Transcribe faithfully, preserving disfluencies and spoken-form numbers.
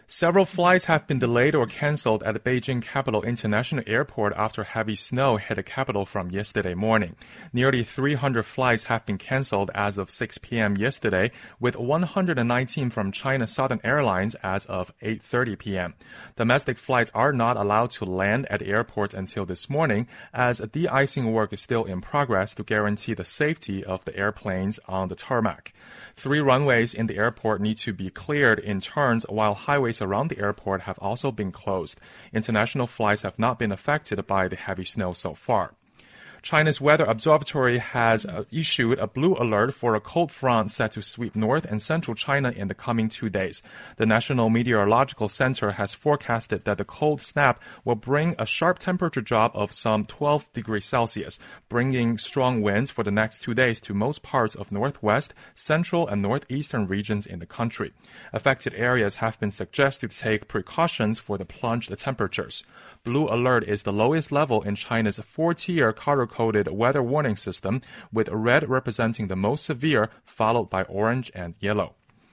Several flights have been delayed or cancelled at the Beijing Capital International Airport after heavy snow hit the capital from yesterday morning. Nearly three hundred flights have been cancelled as of six p.m. yesterday, with one hundred nineteen from China Southern Airlines as of eight thirty p.m. Domestic flights are not allowed to land at airports until this morning, as de-icing work is still in progress to guarantee the safety of the airplanes on the tarmac. Three runways in the airport need to be cleared in turns, while highways around the airport have also been closed. International flights have not been affected by the heavy snow so far. China's Weather Observatory has uh, issued a blue alert for a cold front set to sweep north and central China in the coming two days. The National Meteorological Center has forecasted that the cold snap will bring a sharp temperature drop of some twelve degrees Celsius, bringing strong winds for the next two days to most parts of northwest, central, and northeastern regions in the country. Affected areas have been suggested to take precautions for the plunged temperatures. Blue alert is the lowest level in China's four-tier color-coded weather warning system, with red representing the most severe, followed by orange and yellow.